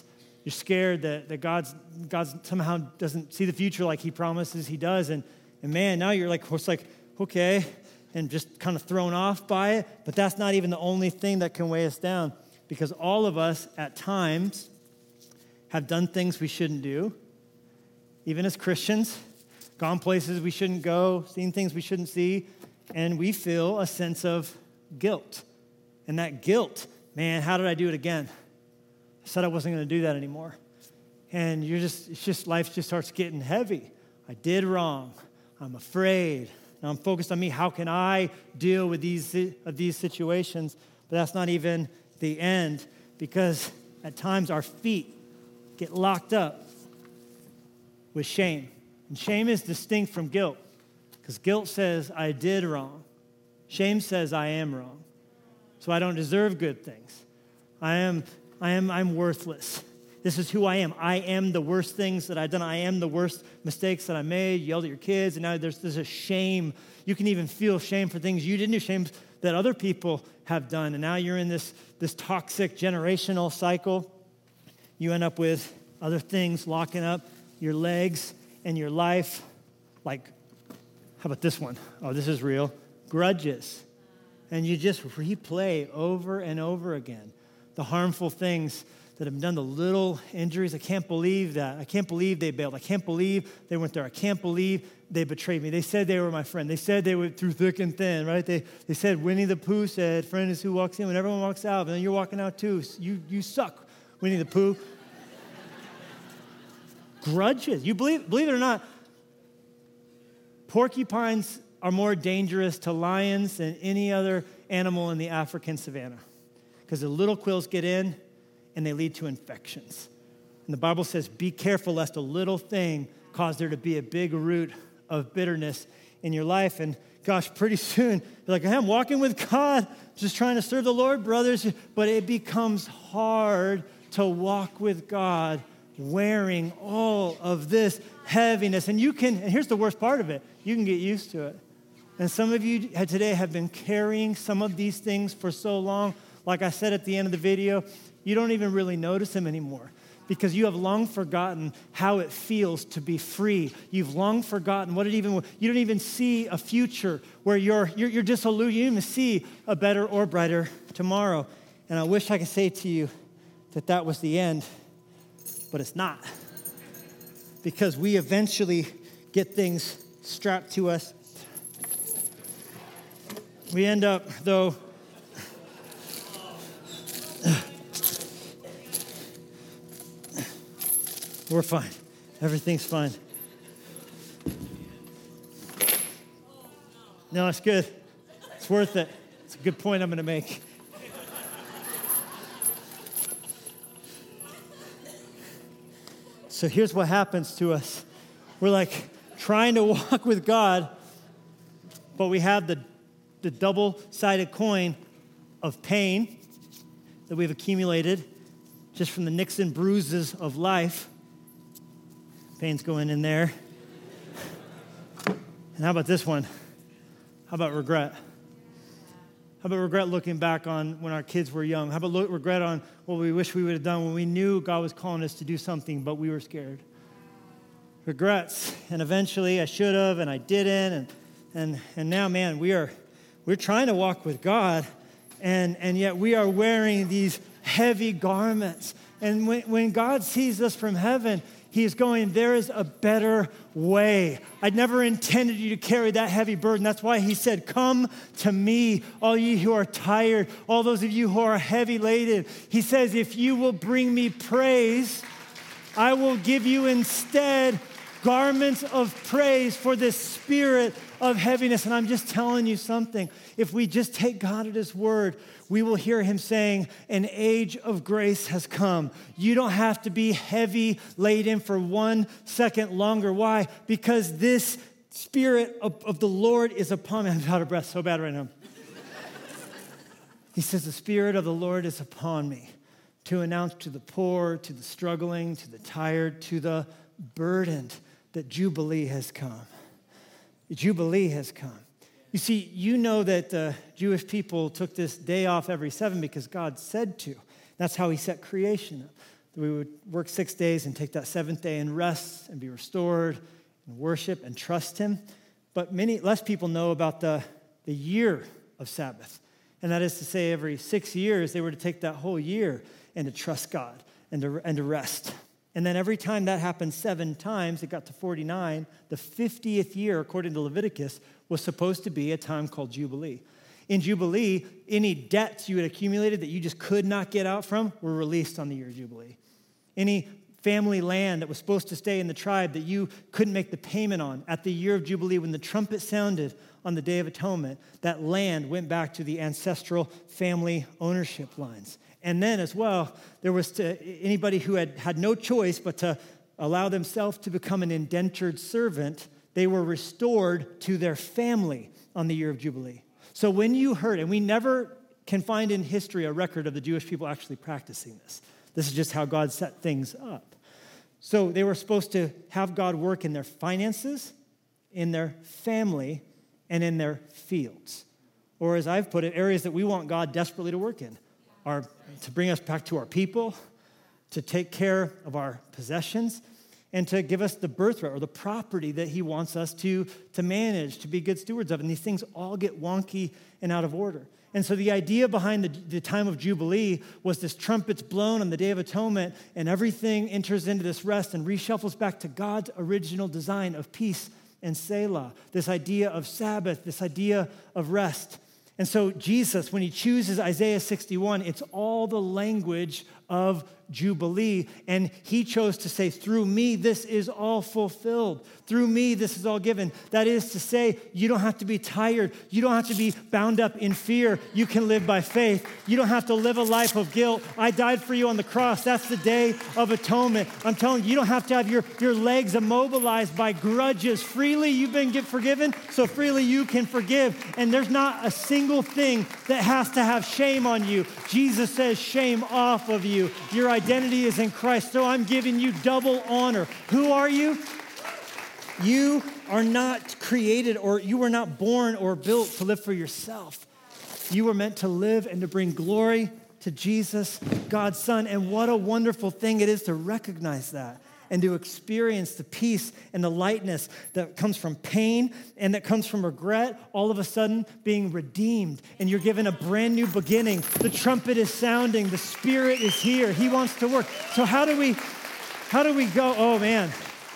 You're scared that God's somehow doesn't see the future like he promises he does. And man, now you're like, it's like, okay, and just kind of thrown off by it. But that's not even the only thing that can weigh us down, because all of us at times have done things we shouldn't do, even as Christians, gone places we shouldn't go, seen things we shouldn't see, and we feel a sense of guilt. And that guilt, man, how did I do it again? I said I wasn't going to do that anymore. And life just starts getting heavy. I did wrong. I'm afraid. Now I'm focused on me. How can I deal with these situations? But that's not even the end, because at times our feet get locked up with shame. And shame is distinct from guilt, because guilt says I did wrong. Shame says I am wrong. So I don't deserve good things. I'm worthless. This is who I am. I am the worst things that I've done. I am the worst mistakes that I made. You yelled at your kids, and now there's a shame. You can even feel shame for things you didn't do, shame that other people have done. And now you're in this toxic generational cycle. You end up with other things locking up your legs and your life. Like, how about this one? Oh, this is real. Grudges. And you just replay over and over again the harmful things that have done, the little injuries. I can't believe that. I can't believe they bailed. I can't believe they went there. I can't believe they betrayed me. They said they were my friend. They said they went through thick and thin, right? They said Winnie the Pooh said, friend is who walks in when everyone walks out, and then you're walking out too. You suck, Winnie the Pooh. Grudges. You believe it or not, porcupines are more dangerous to lions than any other animal in the African savanna, because the little quills get in and they lead to infections. And the Bible says, be careful lest a little thing cause there to be a big root of bitterness in your life. And gosh, pretty soon, you're like, I'm walking with God, just trying to serve the Lord, brothers. But it becomes hard to walk with God wearing all of this heaviness. And here's the worst part of it, you can get used to it. And some of you today have been carrying some of these things for so long. Like I said at the end of the video, you don't even really notice them anymore, because you have long forgotten how it feels to be free. You've long forgotten you don't even see a future where you're disillusioned. You don't even see a better or brighter tomorrow. And I wish I could say to you that was the end, but it's not. Because we eventually get things strapped to us. We end up, though, we're fine. Everything's fine. No, it's good. It's worth it. It's a good point I'm going to make. So here's what happens to us. We're like trying to walk with God, but we have the double-sided coin of pain that we've accumulated just from the nicks and bruises of life. Pain's going in there. And how about this one? How about regret? How about regret looking back on when our kids were young? How about regret on what we wish we would have done when we knew God was calling us to do something, but we were scared? Regrets. And eventually I should have, and I didn't. And now, man, we're trying to walk with God, and yet we are wearing these heavy garments. And when God sees us from heaven, He is going, there is a better way. I never intended you to carry that heavy burden. That's why He said, come to me, all you who are tired, all those of you who are heavy laden. He says, if you will bring me praise, I will give you instead garments of praise for this spirit of heaviness. And I'm just telling you something. If we just take God at His word, we will hear Him saying, an age of grace has come. You don't have to be heavy laden for 1 second longer. Why? Because this spirit of the Lord is upon me. I'm out of breath so bad right now. He says, the spirit of the Lord is upon me to announce to the poor, to the struggling, to the tired, to the burdened, that Jubilee has come. Jubilee has come. You see, you know that the Jewish people took this day off every 7 because God said to. That's how He set creation up. that we would work 6 days and take that seventh day and rest and be restored and worship and trust him. But less people know about the year of Sabbath. And that is to say, every 6 years, they were to take that whole year and to trust God and to rest. And then every time that happened 7 times, it got to 49. The 50th year, according to Leviticus, was supposed to be a time called Jubilee. In Jubilee, any debts you had accumulated that you just could not get out from were released on the year of Jubilee. Any family land that was supposed to stay in the tribe that you couldn't make the payment on at the year of Jubilee, when the trumpet sounded on the Day of Atonement, that land went back to the ancestral family ownership lines. And then as well, there was anybody who had no choice but to allow themselves to become an indentured servant, they were restored to their family on the year of Jubilee. So when you heard, and we never can find in history a record of the Jewish people actually practicing this. This is just how God set things up. So they were supposed to have God work in their finances, in their family, and in their fields. Or as I've put it, areas that we want God desperately to work in are to bring us back to our people, to take care of our possessions, and to give us the birthright or the property that he wants us to manage, to be good stewards of. And these things all get wonky and out of order. And so the idea behind the time of Jubilee was this trumpet's blown on the Day of Atonement, and everything enters into this rest and reshuffles back to God's original design of peace and Selah, this idea of Sabbath, this idea of rest. And so Jesus, when he chooses Isaiah 61, it's all the language of Jubilee. And he chose to say, through me, this is all fulfilled. Through me, this is all given. That is to say, you don't have to be tired. You don't have to be bound up in fear. You can live by faith. You don't have to live a life of guilt. I died for you on the cross. That's the Day of Atonement. I'm telling you, you don't have to have your legs immobilized by grudges. Freely you've been forgiven, so freely you can forgive. And there's not a single thing that has to have shame on you. Jesus says, shame off of you. Your identity is in Christ, so I'm giving you double honor. Who are you? You are not created, or you were not born or built to live for yourself. You were meant to live and to bring glory to Jesus, God's Son. And what a wonderful thing it is to recognize that and to experience the peace and the lightness that comes from pain and that comes from regret, all of a sudden being redeemed, and you're given a brand new beginning. The trumpet is sounding. The Spirit is here. He wants to work. So how do we go? Oh, man.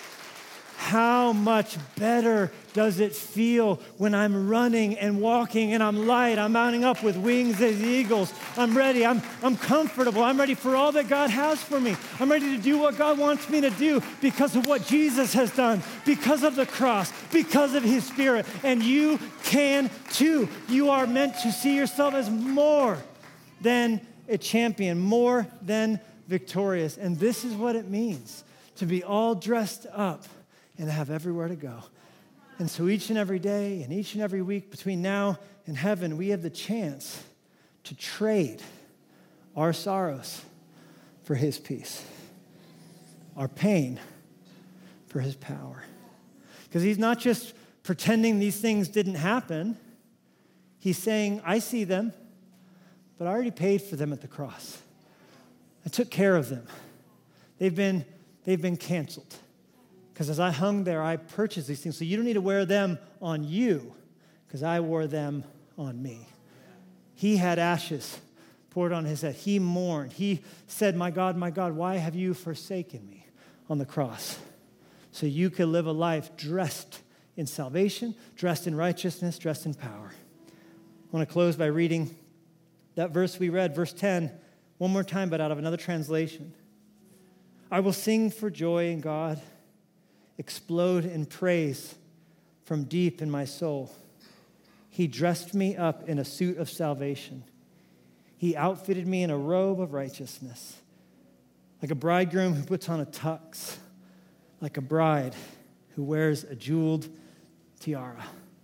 How much better does it feel when I'm running and walking and I'm light, I'm mounting up with wings as eagles. I'm ready, I'm comfortable, I'm ready for all that God has for me. I'm ready to do what God wants me to do because of what Jesus has done, because of the cross, because of his Spirit. And you can too. You are meant to see yourself as more than a champion, more than victorious. And this is what it means to be all dressed up and have everywhere to go. And so each and every day and each and every week between now and heaven, we have the chance to trade our sorrows for his peace, our pain for his power. Because he's not just pretending these things didn't happen. He's saying, I see them, but I already paid for them at the cross. I took care of them. They've been canceled. Because as I hung there, I purchased these things. So you don't need to wear them on you, because I wore them on me. He had ashes poured on his head. He mourned. He said, my God, why have you forsaken me on the cross? So you could live a life dressed in salvation, dressed in righteousness, dressed in power. I want to close by reading that verse we read, verse 10, one more time, but out of another translation. I will sing for joy in God, explode in praise from deep in my soul. He dressed me up in a suit of salvation. He outfitted me in a robe of righteousness, like a bridegroom who puts on a tux, like a bride who wears a jeweled tiara.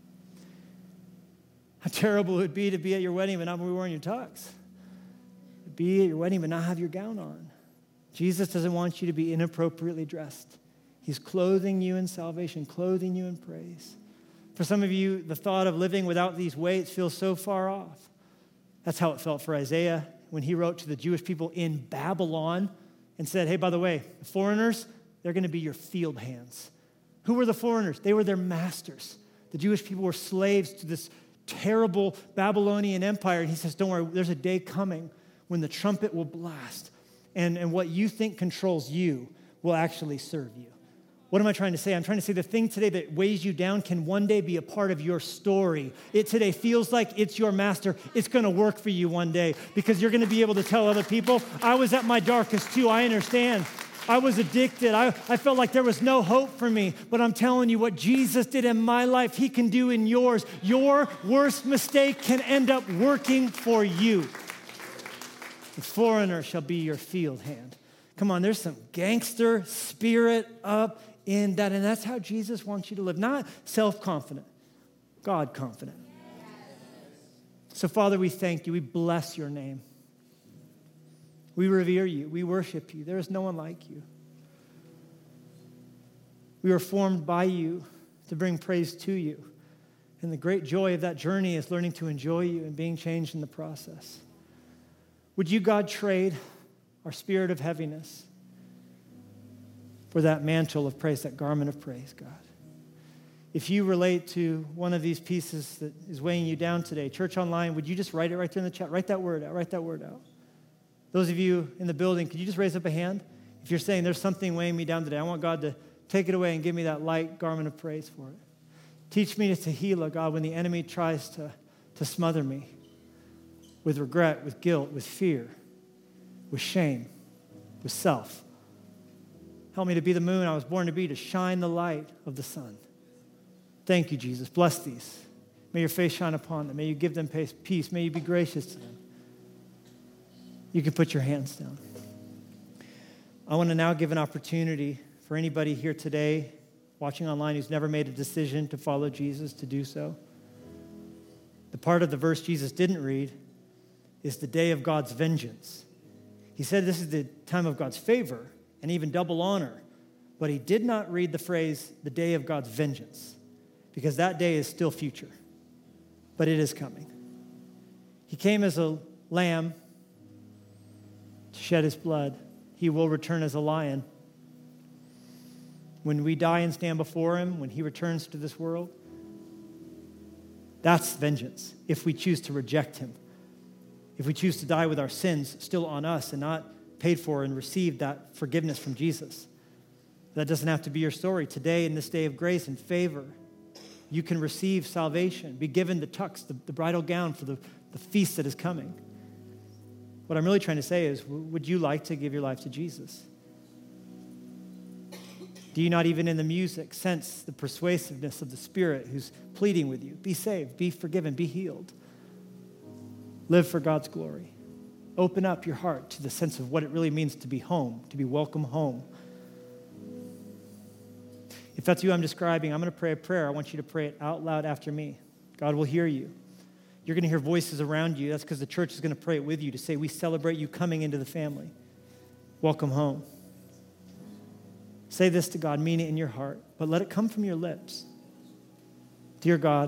How terrible it would be to be at your wedding but not be wearing your tux. Be at your wedding but not have your gown on. Jesus doesn't want you to be inappropriately dressed. He's clothing you in salvation, clothing you in praise. For some of you, the thought of living without these weights feels so far off. That's how it felt for Isaiah when he wrote to the Jewish people in Babylon and said, hey, by the way, the foreigners, they're going to be your field hands. Who were the foreigners? They were their masters. The Jewish people were slaves to this terrible Babylonian empire. And he says, don't worry, there's a day coming when the trumpet will blast, and what you think controls you will actually serve you. What am I trying to say? I'm trying to say the thing today that weighs you down can one day be a part of your story. It today feels like it's your master. It's going to work for you one day because you're going to be able to tell other people, I was at my darkest too. I understand. I was addicted. I felt like there was no hope for me. But I'm telling you, what Jesus did in my life, he can do in yours. Your worst mistake can end up working for you. The foreigner shall be your field hand. Come on, there's some gangster spirit up in that. And that's how Jesus wants you to live. Not self-confident, God-confident. So, Father, we thank you. We bless your name. We revere you. We worship you. There is no one like you. We were formed by you to bring praise to you. And the great joy of that journey is learning to enjoy you and being changed in the process. Would you, God, trade our spirit of heaviness for that mantle of praise, that garment of praise, God? If you relate to one of these pieces that is weighing you down today, Church Online, would you just write it right there in the chat? Write that word out. Write that word out. Those of you in the building, could you just raise up a hand? If you're saying there's something weighing me down today, I want God to take it away and give me that light garment of praise for it. Teach me to Tehillah, God, when the enemy tries to smother me with regret, with guilt, with fear, with shame, with self. Help me to be the moon I was born to be, to shine the light of the sun. Thank you, Jesus. Bless these. May your face shine upon them. May you give them peace. May you be gracious to them. You can put your hands down. I want to now give an opportunity for anybody here today watching online who's never made a decision to follow Jesus to do so. The part of the verse Jesus didn't read is the day of God's vengeance. He said this is the time of God's favor and even double honor, but he did not read the phrase, the day of God's vengeance, because that day is still future, but it is coming. He came as a lamb to shed his blood. He will return as a lion. When we die and stand before him, when he returns to this world, that's vengeance if we choose to reject him. If we choose to die with our sins still on us and not paid for and received that forgiveness from Jesus. That doesn't have to be your story. Today, in this day of grace and favor, you can receive salvation, be given the tux, the bridal gown for the feast that is coming. What I'm really trying to say is, would you like to give your life to Jesus? Do you not even in the music sense the persuasiveness of the Spirit who's pleading with you? Be saved, be forgiven, be healed. Live for God's glory. Open up your heart to the sense of what it really means to be home, to be welcome home. If that's you I'm describing, I'm going to pray a prayer. I want you to pray it out loud after me. God will hear you. You're going to hear voices around you. That's because the church is going to pray it with you to say, we celebrate you coming into the family. Welcome home. Say this to God, mean it in your heart, but let it come from your lips. Dear God,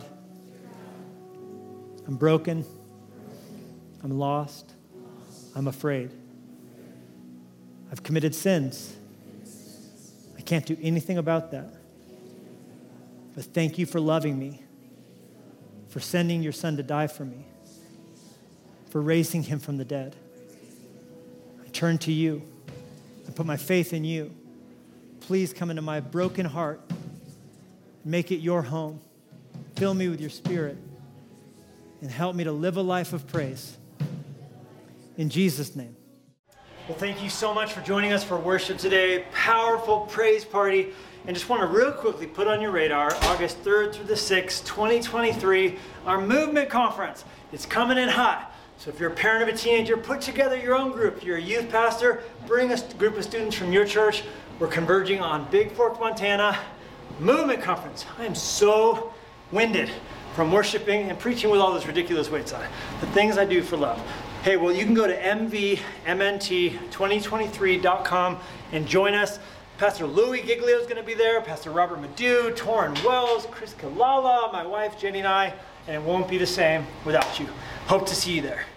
I'm broken. I'm lost. I'm afraid. I've committed sins. I can't do anything about that. But thank you for loving me, for sending your son to die for me, for raising him from the dead. I turn to you. I put my faith in you. Please come into my broken heart and make it your home. Fill me with your Spirit and help me to live a life of praise. In Jesus' name. Well, thank you so much for joining us for worship today. Powerful praise party. And just want to real quickly put on your radar, August 3rd through the 6th, 2023, our movement conference. It's coming in hot. So if you're a parent of a teenager, put together your own group. If you're a youth pastor, bring a group of students from your church. We're converging on Big Fork, Montana. Movement conference. I am so winded from worshiping and preaching with all those ridiculous weights on. The things I do for love. Hey, well, you can go to mvmnt2023.com and join us. Pastor Louis Giglio is going to be there, Pastor Robert Madu, Torrin Wells, Chris Kalala, my wife Jenny and I, and it won't be the same without you. Hope to see you there.